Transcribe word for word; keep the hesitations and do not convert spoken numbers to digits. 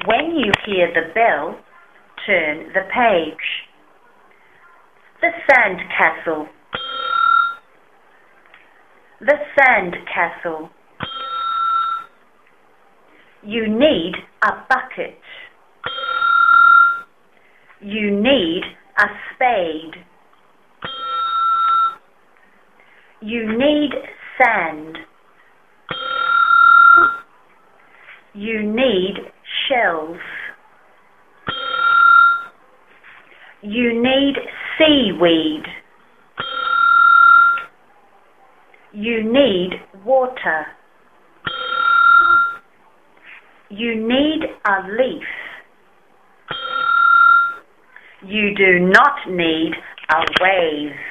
When you hear the bell, turn the page. The sand castle. The sand castle. You need a bucket. You need a spade. You need sand. You need shells. You need seaweed. You need water. You need a leaf. You do not need a wave.